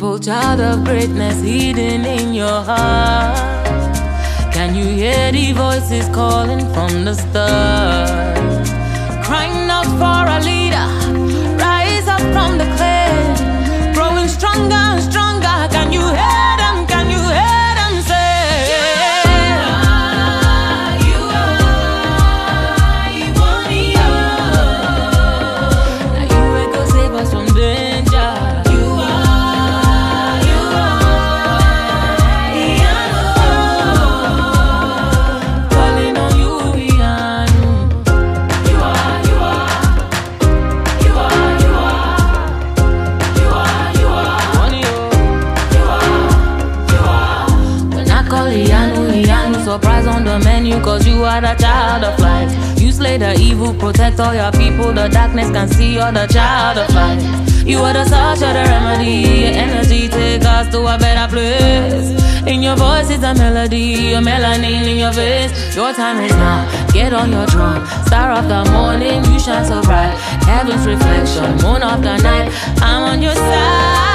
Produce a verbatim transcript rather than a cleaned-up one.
Simple child of greatness hidden in your heart. Can you hear the voices calling from the stars? Crying out for a leader, rise up from the clay, growing stronger and stronger. Can you hear them? Can you hear them say? Surprise on the menu, cause you are the child of light. You slay the evil, protect all your people. The darkness can see you're the child of light. You are the source, you're the remedy. Your energy take us to a better place. In your voice is a melody, a melanin in your face. Your time is now, get on your drum. Star of the morning, you shine so bright. Heaven's reflection, moon of the night, I'm on your side.